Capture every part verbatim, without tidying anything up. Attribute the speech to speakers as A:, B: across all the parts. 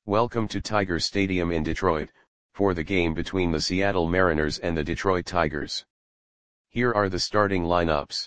A: Welcome to Tiger Stadium in Detroit, for the game between the Seattle Mariners and the Detroit Tigers. Here are the starting lineups.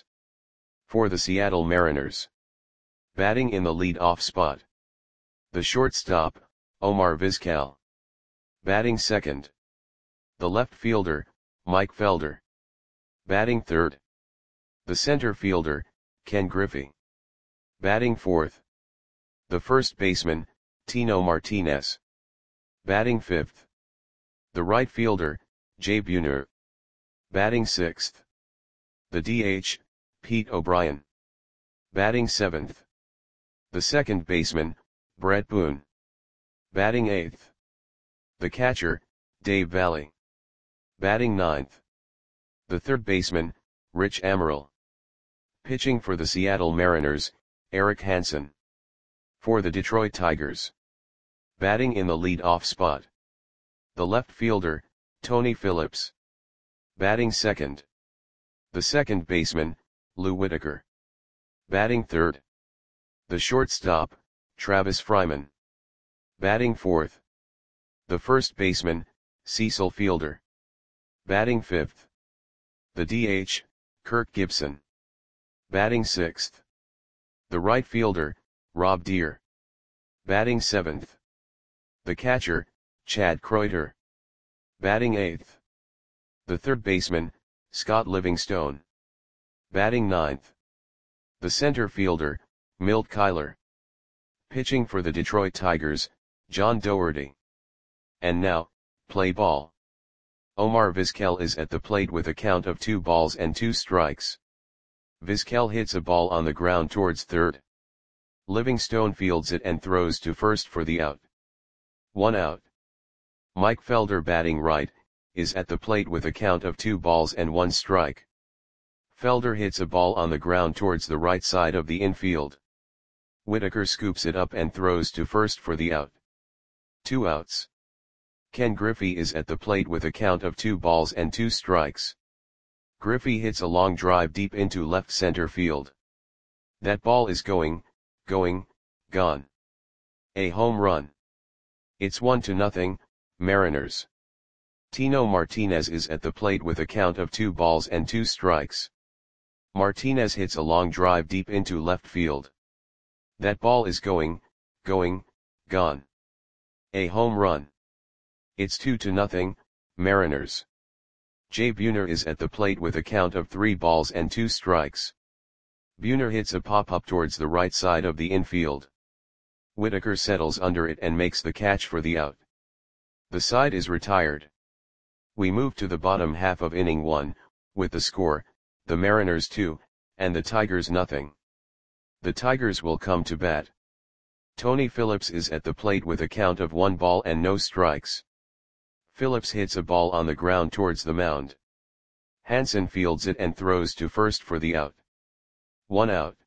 A: For the Seattle Mariners. Batting in the lead-off spot. The shortstop, Omar Vizquel. Batting second. The left fielder, Mike Felder. Batting third. The center fielder, Ken Griffey. Batting fourth. The first baseman, Tino Martinez. Batting fifth. The right fielder, Jay Buhner. Batting sixth. The D H, Pete O'Brien. Batting seventh. The second baseman, Brett Boone. Batting eighth. The catcher, Dave Valle. Batting ninth. The third baseman, Rich Amaral. Pitching for the Seattle Mariners, Eric Hansen. For the Detroit Tigers. Batting in the lead-off spot. The left fielder, Tony Phillips. Batting second. The second baseman, Lou Whitaker. Batting third. The shortstop, Travis Fryman. Batting fourth. The first baseman, Cecil Fielder. Batting fifth. The D H, Kirk Gibson. Batting sixth. The right fielder, Rob Deere. Batting seventh. The catcher, Chad Kreuter. Batting eighth. The third baseman, Scott Livingstone. Batting ninth. The center fielder, Milt Kyler. Pitching for the Detroit Tigers, John Doherty. And now, play ball. Omar Vizquel is at the plate with a count of two balls and two strikes. Vizquel hits a ball on the ground towards third. Livingstone fields it and throws to first for the out. One out. Mike Felder, batting right, is at the plate with a count of two balls and one strike. Felder hits a ball on the ground towards the right side of the infield. Whitaker scoops it up and throws to first for the out. Two outs. Ken Griffey is at the plate with a count of two balls and two strikes. Griffey hits a long drive deep into left center field. That ball is going, going, gone. A home run. It's one to nothing, Mariners. Tino Martinez is at the plate with a count of two balls and two strikes. Martinez hits a long drive deep into left field. That ball is going, going, gone. A home run. It's two to nothing, Mariners. Jay Buhner is at the plate with a count of three balls and two strikes. Buhner hits a pop-up towards the right side of the infield. Whitaker settles under it and makes the catch for the out. The side is retired. We move to the bottom half of inning one, with the score, the Mariners two, and the Tigers nothing. The Tigers will come to bat. Tony Phillips is at the plate with a count of one ball and no strikes. Phillips hits a ball on the ground towards the mound. Hansen fields it and throws to first for the out. One out.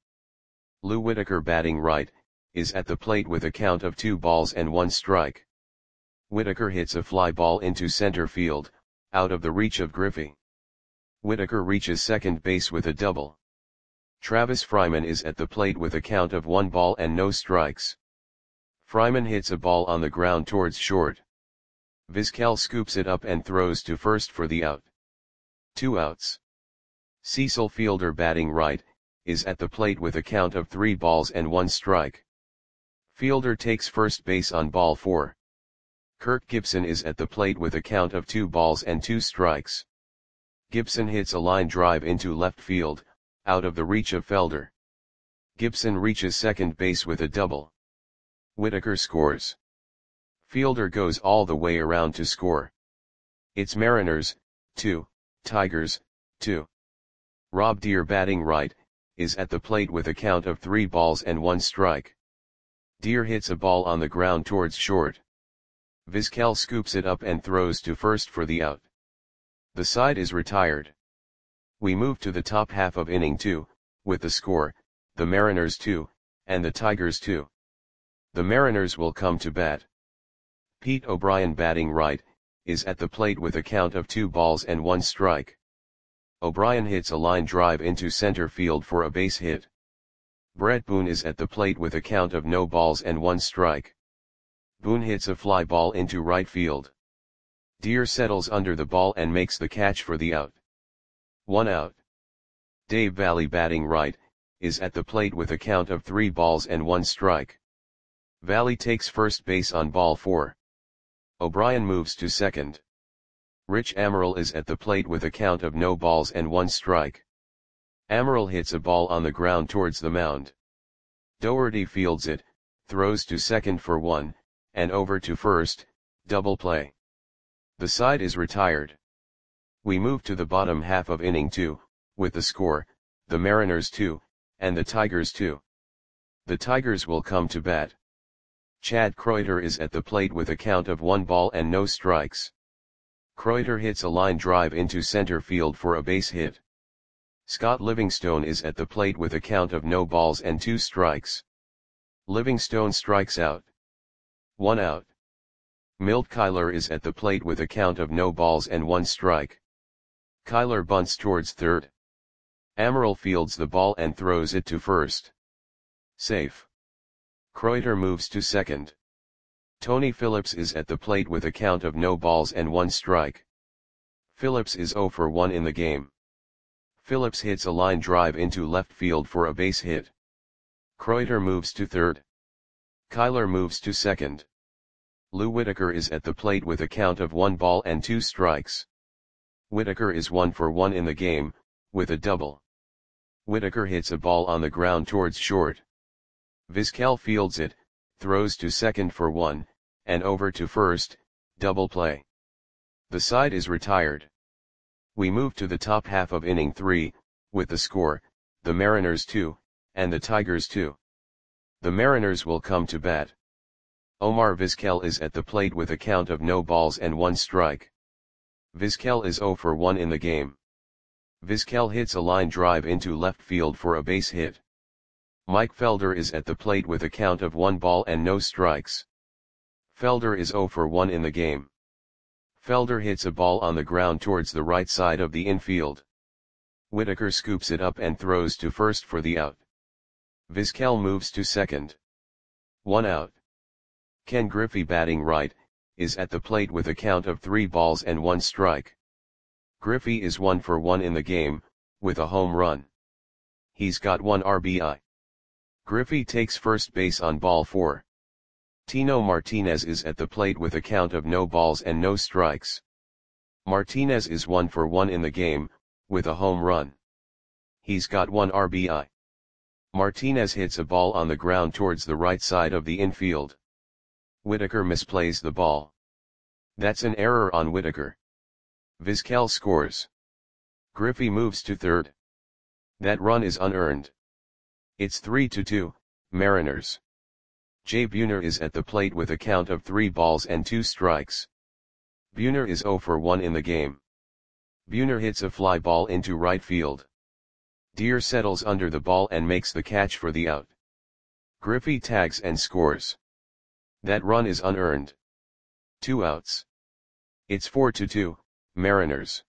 A: Lou Whitaker, batting right, is at the plate with a count of two balls and one strike. Whitaker hits a fly ball into center field, out of the reach of Griffey. Whitaker reaches second base with a double. Travis Fryman is at the plate with a count of one ball and no strikes. Fryman hits a ball on the ground towards short. Vizquel scoops it up and throws to first for the out. Two outs. Cecil Fielder, batting right, is at the plate with a count of three balls and one strike. Fielder takes first base on ball four. Kirk Gibson is at the plate with a count of two balls and two strikes. Gibson hits a line drive into left field, out of the reach of Felder. Gibson reaches second base with a double. Whitaker scores. Fielder goes all the way around to score. It's Mariners, two, Tigers, two. Rob Deere, batting right, is at the plate with a count of three balls and one strike. Deere hits a ball on the ground towards short. Vizquel scoops it up and throws to first for the out. The side is retired. We move to the top half of inning two, with the score, the Mariners two, and the Tigers two. The Mariners will come to bat. Pete O'Brien, batting right, is at the plate with a count of two balls and one strike. O'Brien hits a line drive into center field for a base hit. Brett Boone is at the plate with a count of no balls and one strike. Boone hits a fly ball into right field. Deer settles under the ball and makes the catch for the out. One out. Dave Valle, batting right, is at the plate with a count of three balls and one strike. Valle takes first base on ball four. O'Brien moves to second. Rich Amaral is at the plate with a count of no balls and one strike. Amaral hits a ball on the ground towards the mound. Doherty fields it, throws to second for one, and over to first, double play. The side is retired. We move to the bottom half of inning two, with the score, the Mariners two, and the Tigers two. The Tigers will come to bat. Chad Kreuter is at the plate with a count of one ball and no strikes. Kreuter hits a line drive into center field for a base hit. Scott Livingstone is at the plate with a count of no balls and two strikes. Livingstone strikes out. One out. Milt Kyler is at the plate with a count of no balls and one strike. Kyler bunts towards third. Amaral fields the ball and throws it to first. Safe. Kreuter moves to second. Tony Phillips is at the plate with a count of no balls and one strike. Phillips is oh for one in the game. Phillips hits a line drive into left field for a base hit. Kreuter moves to third. Kyler moves to second. Lou Whitaker is at the plate with a count of one ball and two strikes. Whitaker is one for one in the game, with a double. Whitaker hits a ball on the ground towards short. Vizquel fields it, throws to second for one, and over to first, double play. The side is retired. We move to the top half of inning three, with the score, the Mariners two, and the Tigers two. The Mariners will come to bat. Omar Vizquel is at the plate with a count of no balls and one strike. Vizquel is oh for one in the game. Vizquel hits a line drive into left field for a base hit. Mike Felder is at the plate with a count of one ball and no strikes. Felder is oh for one in the game. Felder hits a ball on the ground towards the right side of the infield. Whitaker scoops it up and throws to first for the out. Vizquel moves to second. One out. Ken Griffey, batting right, is at the plate with a count of three balls and one strike. Griffey is one for one in the game, with a home run. He's got one R B I. Griffey takes first base on ball four. Tino Martinez is at the plate with a count of no balls and no strikes. Martinez is one for one in the game, with a home run. He's got one R B I. Martinez hits a ball on the ground towards the right side of the infield. Whitaker misplays the ball. That's an error on Whitaker. Vizquel scores. Griffey moves to third. That run is unearned. It's three to two, Mariners. Jay Buhner is at the plate with a count of three balls and two strikes. Buhner is oh for one in the game. Buhner hits a fly ball into right field. Deer settles under the ball and makes the catch for the out. Griffey tags and scores. That run is unearned. Two outs. It's four to two, Mariners.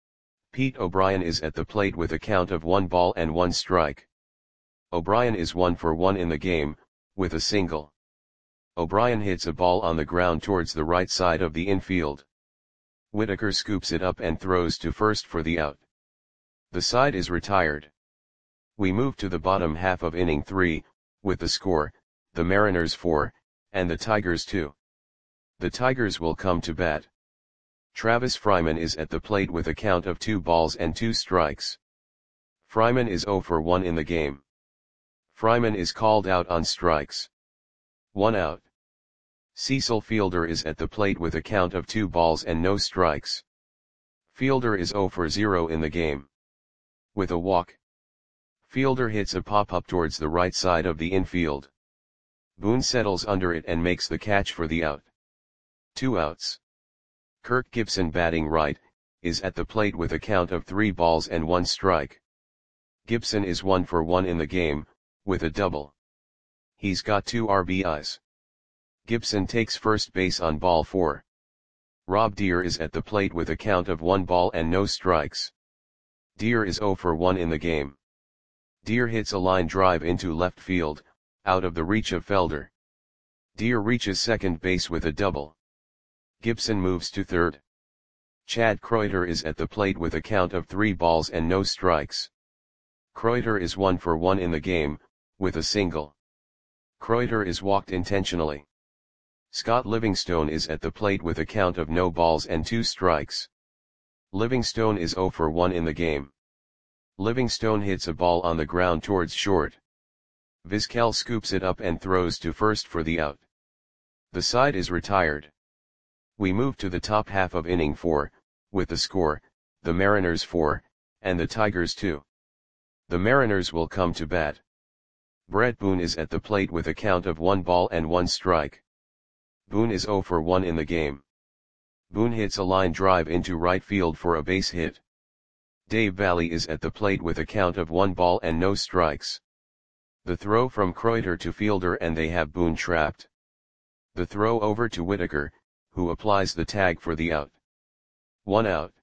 A: Pete O'Brien is at the plate with a count of one ball and one strike. O'Brien is one for one in the game, with a single. O'Brien hits a ball on the ground towards the right side of the infield. Whitaker scoops it up and throws to first for the out. The side is retired. We move to the bottom half of inning three, with the score, the Mariners four, and the Tigers two. The Tigers will come to bat. Travis Fryman is at the plate with a count of two balls and two strikes. Fryman is oh for one in the game. Fryman is called out on strikes. One out. Cecil Fielder is at the plate with a count of two balls and no strikes. Fielder is oh for zero in the game. With a walk. Fielder hits a pop-up towards the right side of the infield. Boone settles under it and makes the catch for the out. Two outs. Kirk Gibson, batting right, is at the plate with a count of three balls and one strike. Gibson is one for one in the game, with a double. He's got two R B Is. Gibson takes first base on ball four. Rob Deer is at the plate with a count of one ball and no strikes. Deer is oh for one in the game. Deer hits a line drive into left field, out of the reach of Felder. Deere reaches second base with a double. Gibson moves to third. Chad Kreuter is at the plate with a count of three balls and no strikes. Kreuter is one for one in the game, with a single. Kreuter is walked intentionally. Scott Livingstone is at the plate with a count of no balls and two strikes. Livingstone is zero for one in the game. Livingstone hits a ball on the ground towards short. Vizquel scoops it up and throws to first for the out. The side is retired. We move to the top half of inning four, with the score, the Mariners four, and the Tigers two. The Mariners will come to bat. Brett Boone is at the plate with a count of one ball and one strike. Boone is zero for one in the game. Boone hits a line drive into right field for a base hit. Dave Valley is at the plate with a count of one ball and no strikes. The throw from Kreuter to fielder and they have Boone trapped. The throw over to Whitaker, who applies the tag for the out. One out.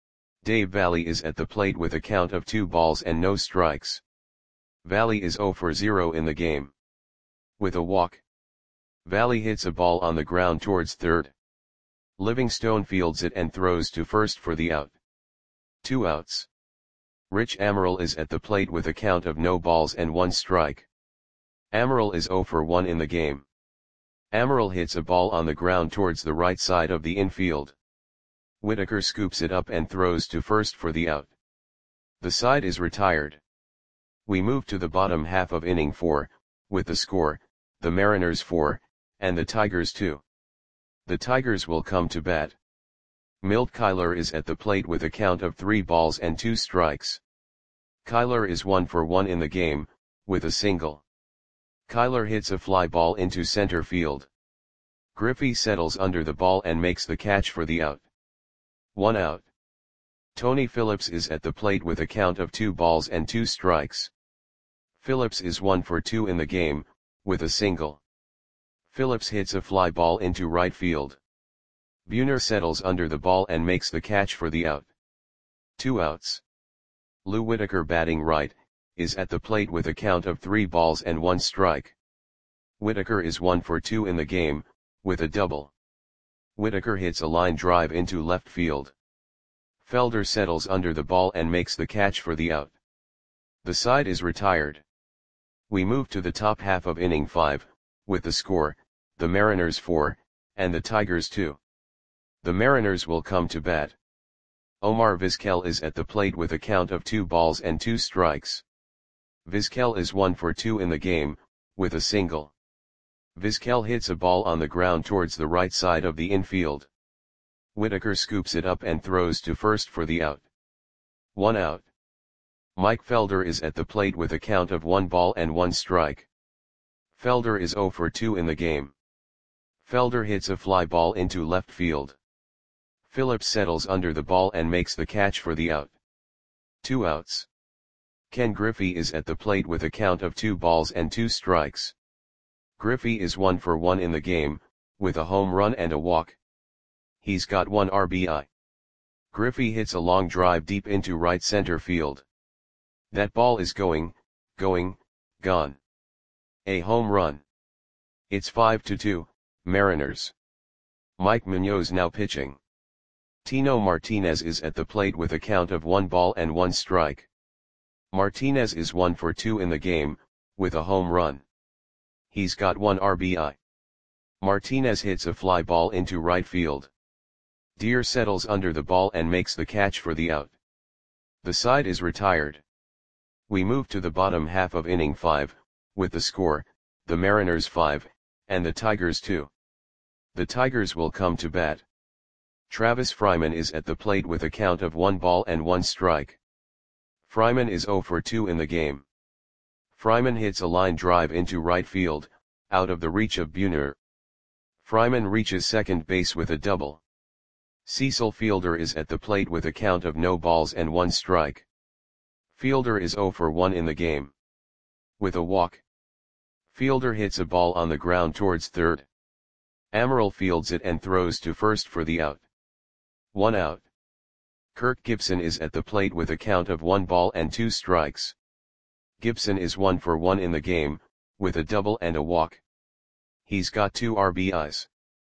A: Dave Valley is at the plate with a count of two balls and no strikes. Valley is zero for zero in the game. With a walk. Valley hits a ball on the ground towards third. Livingstone fields it and throws to first for the out. Two outs. Rich Amaral is at the plate with a count of no balls and one strike. Amaral is zero for one in the game. Amaral hits a ball on the ground towards the right side of the infield. Whitaker scoops it up and throws to first for the out. The side is retired. We move to the bottom half of inning four, with the score, the Mariners four, and the Tigers two. The Tigers will come to bat. Milt Kyler is at the plate with a count of three balls and two strikes. Kyler is one for one in the game, with a single. Kyler hits a fly ball into center field. Griffey settles under the ball and makes the catch for the out. One out. Tony Phillips is at the plate with a count of two balls and two strikes. Phillips is one for two in the game, with a single. Phillips hits a fly ball into right field. Buhner settles under the ball and makes the catch for the out. Two outs. Lou Whitaker, batting right, is at the plate with a count of three balls and one strike. Whitaker is one for two in the game, with a double. Whitaker hits a line drive into left field. Felder settles under the ball and makes the catch for the out. The side is retired. We move to the top half of inning five, with the score, the Mariners four, and the Tigers two. The Mariners will come to bat. Omar Vizquel is at the plate with a count of two balls and two strikes. Vizquel is one for two in the game, with a single. Vizquel hits a ball on the ground towards the right side of the infield. Whitaker scoops it up and throws to first for the out. One out. Mike Felder is at the plate with a count of one ball and one strike. Felder is zero for two in the game. Felder hits a fly ball into left field. Phillips settles under the ball and makes the catch for the out. Two outs. Ken Griffey is at the plate with a count of two balls and two strikes. Griffey is one for one in the game, with a home run and a walk. He's got one R B I. Griffey hits a long drive deep into right center field. That ball is going, going, gone. A home run. It's five to two, Mariners. Mike Munoz now pitching. Tino Martinez is at the plate with a count of one ball and one strike. Martinez is one for two in the game, with a home run. He's got one R B I. Martinez hits a fly ball into right field. Deere settles under the ball and makes the catch for the out. The side is retired. We move to the bottom half of inning five, with the score, the Mariners five, and the Tigers two. The Tigers will come to bat. Travis Fryman is at the plate with a count of one ball and one strike. Fryman is zero for two in the game. Fryman hits a line drive into right field, out of the reach of Buhner. Fryman reaches second base with a double. Cecil Fielder is at the plate with a count of no balls and one strike. Fielder is zero for one in the game. With a walk. Fielder hits a ball on the ground towards third. Amaral fields it and throws to first for the out. One out. Kirk Gibson is at the plate with a count of one ball and two strikes. Gibson is one for one in the game, with a double and a walk. He's got two R B Is.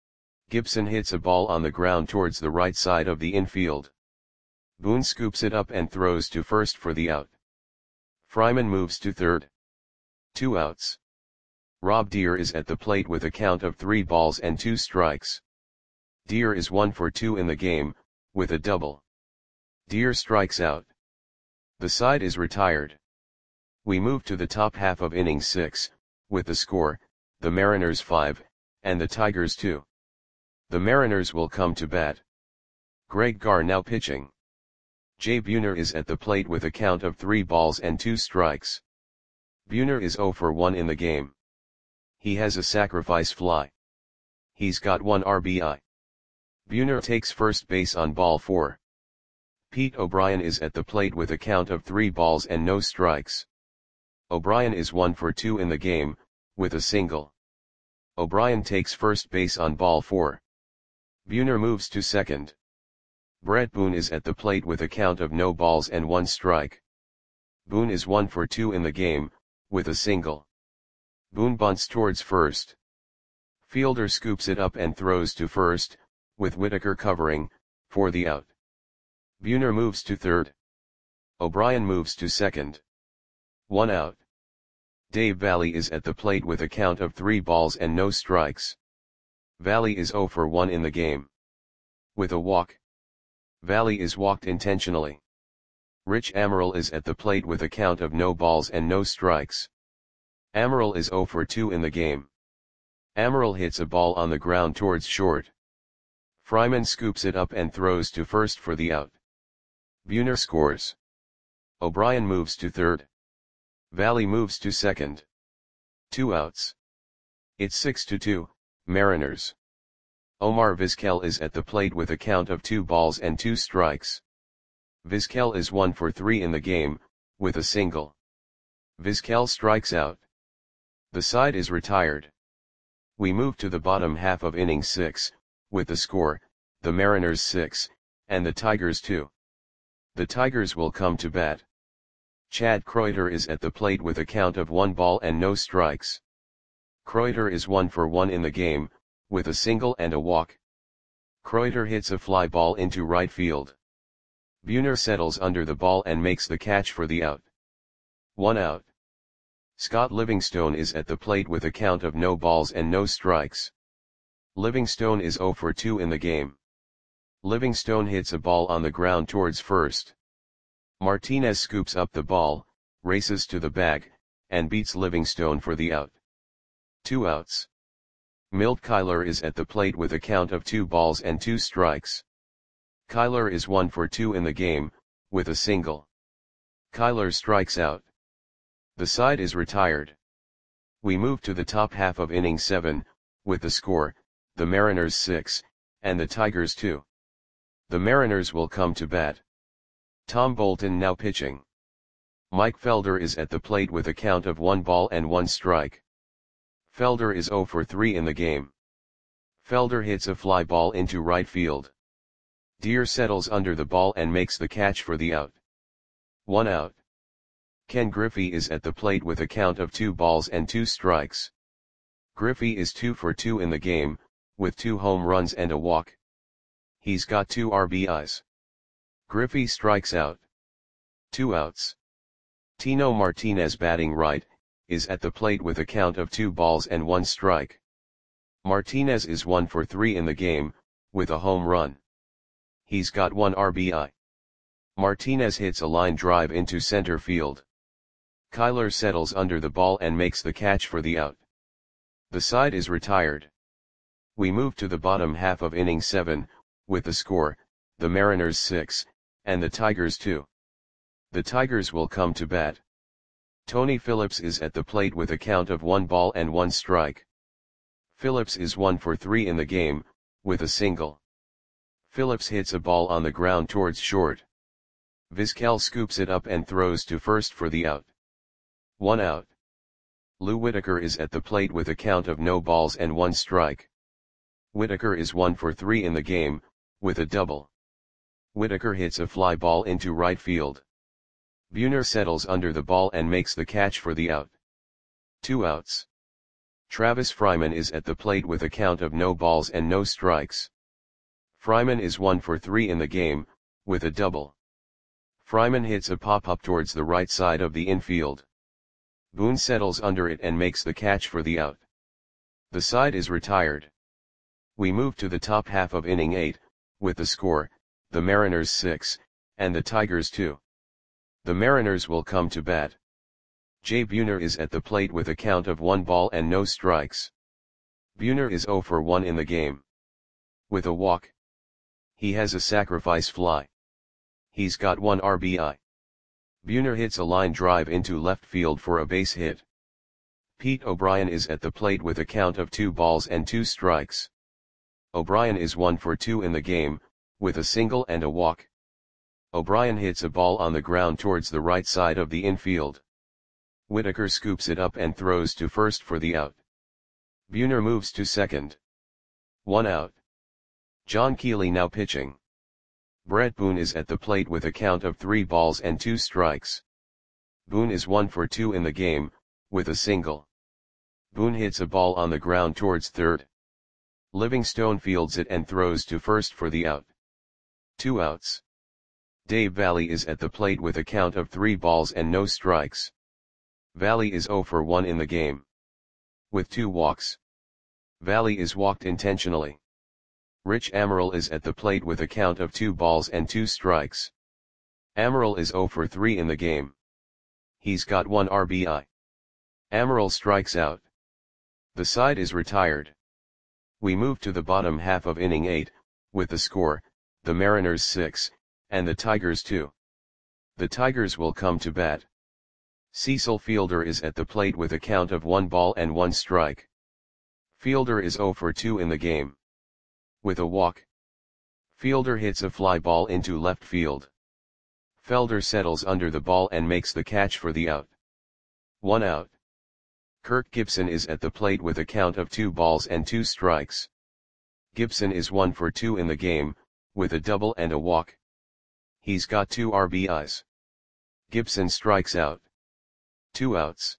A: Gibson hits a ball on the ground towards the right side of the infield. Boone scoops it up and throws to first for the out. Fryman moves to third. Two outs. Rob Deere is at the plate with a count of three balls and two strikes. Deere is one for two in the game, with a double. Deere strikes out. The side is retired. We move to the top half of inning six, with the score, the Mariners five, and the Tigers two. The Mariners will come to bat. Greg Garr now pitching. Jay Buhner is at the plate with a count of three balls and two strikes. Buhner is oh for one in the game. He has a sacrifice fly. He's got one R B I. Buhner takes first base on ball four. Pete O'Brien is at the plate with a count of three balls and no strikes. O'Brien is one for two in the game, with a single. O'Brien takes first base on ball four. Buhner moves to second. Brett Boone is at the plate with a count of no balls and one strike. Boone is one for two in the game, with a single. Boone bunts towards first. Fielder scoops it up and throws to first, with Whitaker covering, for the out. Buhner moves to third. O'Brien moves to second. One out. Dave Valle is at the plate with a count of three balls and no strikes. Valle is oh for one in the game. With a walk. Valle is walked intentionally. Rich Amaral is at the plate with a count of no balls and no strikes. Amaral is oh for two in the game. Amaral hits a ball on the ground towards short. Fryman scoops it up and throws to first for the out. Buhner scores. O'Brien moves to third. Valle moves to second. Two outs. It's six to two, Mariners. Omar Vizquel is at the plate with a count of two balls and two strikes. Vizquel is one for three in the game, with a single. Vizquel strikes out. The side is retired. We move to the bottom half of inning six, with the score, the Mariners six, and the Tigers two. The Tigers will come to bat. Chad Kreuter is at the plate with a count of one ball and no strikes. Kreuter is one for one in the game, with a single and a walk. Kreuter hits a fly ball into right field. Buhner settles under the ball and makes the catch for the out. One out. Scott Livingstone is at the plate with a count of no balls and no strikes. Livingstone is oh for two in the game. Livingstone hits a ball on the ground towards first. Martinez scoops up the ball, races to the bag, and beats Livingstone for the out. Two outs. Milt Kyler is at the plate with a count of two balls and two strikes. Kyler is one for two in the game, with a single. Kyler strikes out. The side is retired. We move to the top half of inning seven, with the score, the Mariners six, and the Tigers two. The Mariners will come to bat. Tom Bolton now pitching. Mike Felder is at the plate with a count of one ball and one strike. Felder is oh for three in the game. Felder hits a fly ball into right field. Deere settles under the ball and makes the catch for the out. One out. Ken Griffey is at the plate with a count of two balls and two strikes. Griffey is two for two in the game, with two home runs and a walk. He's got two R B Is. Griffey strikes out. Two outs. Tino Martinez batting right, is at the plate with a count of two balls and one strike. Martinez is one for three in the game, with a home run. He's got one R B I. Martinez hits a line drive into center field. Kyler settles under the ball and makes the catch for the out. The side is retired. We move to the bottom half of inning seven, with the score, the Mariners six, and the Tigers two. The Tigers will come to bat. Tony Phillips is at the plate with a count of one ball and one strike. Phillips is one for three in the game, with a single. Phillips hits a ball on the ground towards short. Vizquel scoops it up and throws to first for the out. One out. Lou Whitaker is at the plate with a count of no balls and one strike. Whitaker is one for three in the game, with a double. Whitaker hits a fly ball into right field. Buhner settles under the ball and makes the catch for the out. Two outs. Travis Fryman is at the plate with a count of no balls and no strikes. Fryman is one for three in the game, with a double. Fryman hits a pop-up towards the right side of the infield. Boone settles under it and makes the catch for the out. The side is retired. We move to the top half of inning eight, with the score, the Mariners six, and the Tigers two. The Mariners will come to bat. Jay Buhner is at the plate with a count of one ball and no strikes. Buhner is zero for one in the game. With a walk. He has a sacrifice fly. He's got one R B I. Buhner hits a line drive into left field for a base hit. Pete O'Brien is at the plate with a count of two balls and two strikes. O'Brien is one for two in the game, with a single and a walk. O'Brien hits a ball on the ground towards the right side of the infield. Whitaker scoops it up and throws to first for the out. Buhner moves to second. One out. John Keeley now pitching. Brett Boone is at the plate with a count of three balls and two strikes. Boone is one for two in the game, with a single. Boone hits a ball on the ground towards third. Livingstone fields it and throws to first for the out. Two outs. Dave Valle is at the plate with a count of three balls and no strikes. Valle is zero for one in the game. With two walks. Valle is walked intentionally. Rich Amaral is at the plate with a count of two balls and two strikes. Amaral is zero for three in the game. He's got one R B I. Amaral strikes out. The side is retired. We move to the bottom half of inning eight, with the score, the Mariners six, and the Tigers two. The Tigers will come to bat. Cecil Fielder is at the plate with a count of one ball and one strike. Fielder is zero for two in the game. With a walk. Fielder hits a fly ball into left field. Felder settles under the ball and makes the catch for the out. One out. Kirk Gibson is at the plate with a count of two balls and two strikes. Gibson is one for two in the game, with a double and a walk. He's got two R B Is. Gibson strikes out. Two outs.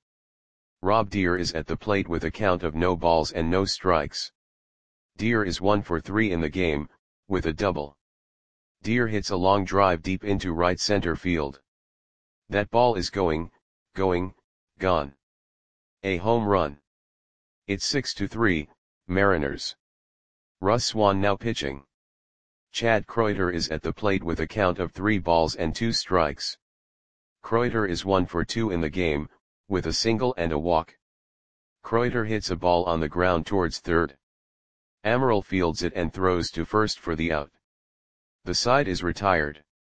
A: Rob Deer is at the plate with a count of no balls and no strikes. Deer is one for three in the game, with a double. Deer hits a long drive deep into right center field. That ball is going, going, gone. A home run. It's six to three, Mariners. Russ Swan now pitching. Chad Kreuter is at the plate with a count of three balls and two strikes. Kreuter is one for two in the game, with a single and a walk. Kreuter hits a ball on the ground towards third. Amaral fields it and throws to first for the out. The side is retired.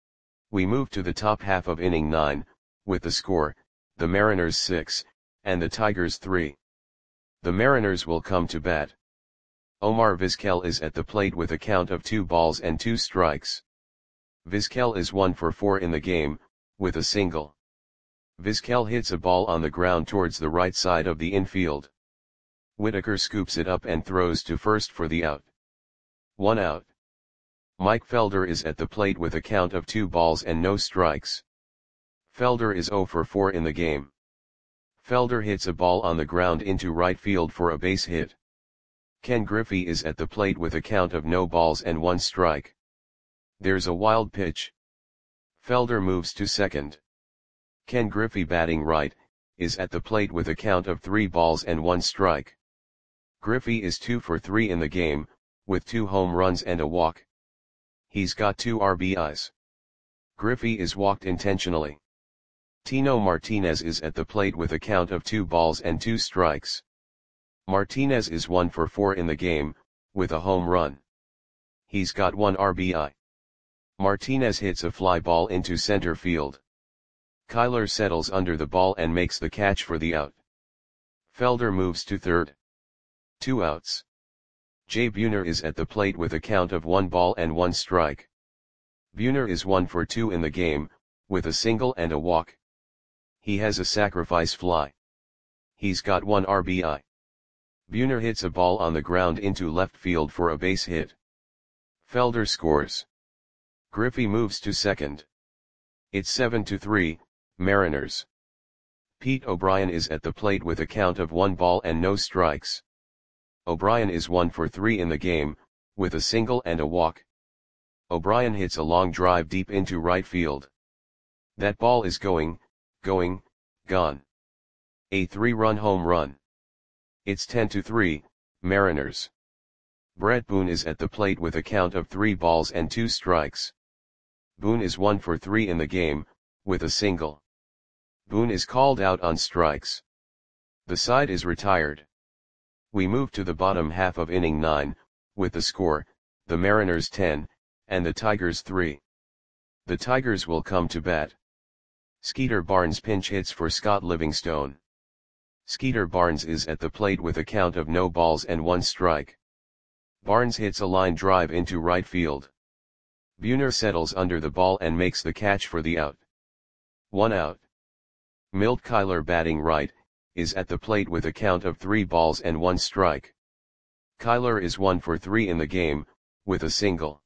A: We move to the top half of inning nine, with the score, the Mariners six, and the Tigers three. The Mariners will come to bat. Omar Vizquel is at the plate with a count of two balls and two strikes. Vizquel is one for four in the game, with a single. Vizquel hits a ball on the ground towards the right side of the infield. Whitaker scoops it up and throws to first for the out. One out. Mike Felder is at the plate with a count of two balls and no strikes. Felder is zero for four in the game. Felder hits a ball on the ground into right field for a base hit. Ken Griffey is at the plate with a count of no balls and one strike. There's a wild pitch. Felder moves to second. Ken Griffey, batting right, is at the plate with a count of three balls and one strike. Griffey is two for three in the game, with two home runs and a walk. He's got two R B Is. Griffey is walked intentionally. Tino Martinez is at the plate with a count of two balls and two strikes. Martinez is one for four in the game, with a home run. He's got one R B I. Martinez hits a fly ball into center field. Kyler settles under the ball and makes the catch for the out. Felder moves to third. Two outs. Jay Buhner is at the plate with a count of one ball and one strike. Buhner is one for two in the game, with a single and a walk. He has a sacrifice fly. He's got one R B I. Buhner hits a ball on the ground into left field for a base hit. Felder scores. Griffey moves to second. It's seven to three, Mariners. Pete O'Brien is at the plate with a count of one ball and no strikes. O'Brien is one for three in the game, with a single and a walk. O'Brien hits a long drive deep into right field. That ball is going, going, gone. A three-run home run. It's ten to three, Mariners. Brett Boone is at the plate with a count of three balls and two strikes. Boone is one for three in the game, with a single. Boone is called out on strikes. The side is retired. We move to the bottom half of inning nine, with the score, the Mariners ten, and the Tigers three. The Tigers will come to bat. Skeeter Barnes pinch hits for Scott Livingstone. Skeeter Barnes is at the plate with a count of no balls and one strike. Barnes hits a line drive into right field. Buhner settles under the ball and makes the catch for the out. One out. Milt Kyler, batting right, is at the plate with a count of three balls and one strike. Kyler is one for three in the game, with a single.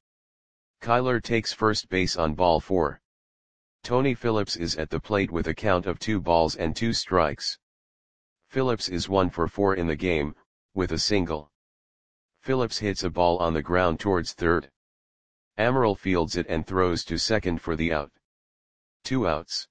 A: Kyler takes first base on ball four. Tony Phillips is at the plate with a count of two balls and two strikes. Phillips is one for four in the game, with a single. Phillips hits a ball on the ground towards third. Amaral fields it and throws to second for the out. Two outs.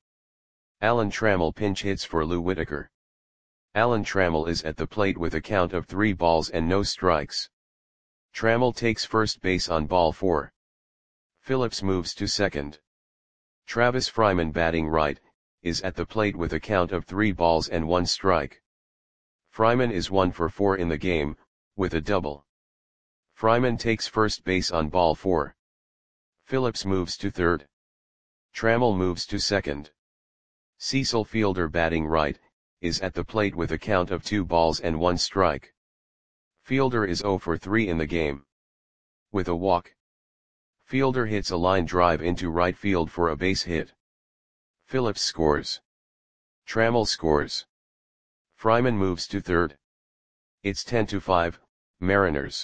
A: Alan Trammell pinch hits for Lou Whitaker. Alan Trammell is at the plate with a count of three balls and no strikes. Trammell takes first base on ball four. Phillips moves to second. Travis Fryman, batting right, is at the plate with a count of three balls and one strike. Fryman is one for four in the game, with a double. Fryman takes first base on ball four. Phillips moves to third. Trammell moves to second. Cecil Fielder, batting right, is at the plate with a count of two balls and one strike. Fielder is zero for three in the game. With a walk. Fielder hits a line drive into right field for a base hit. Phillips scores. Trammell scores. Fryman moves to third. It's ten to five, Mariners.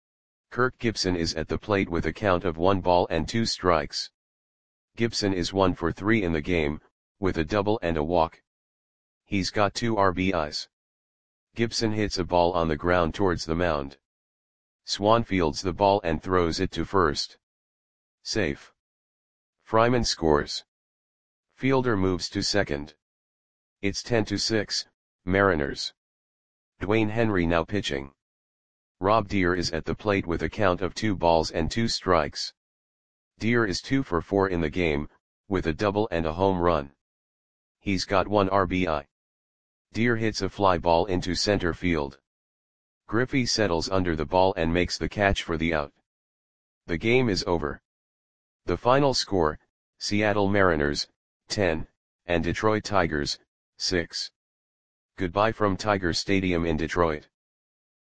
A: Kirk Gibson is at the plate with a count of one ball and two strikes. Gibson is one for three in the game, with a double and a walk. He's got two R B Is. Gibson hits a ball on the ground towards the mound. Swan fields the ball and throws it to first. Safe. Fryman scores. Fielder moves to second. It's ten to six, Mariners. Dwayne Henry now pitching. Rob Deer is at the plate with a count of two balls and two strikes. Deer is two for four in the game, with a double and a home run. He's got one R B I. Deer hits a fly ball into center field. Griffey settles under the ball and makes the catch for the out. The game is over. The final score, Seattle Mariners, ten, and Detroit Tigers, six. Goodbye from Tiger Stadium in Detroit.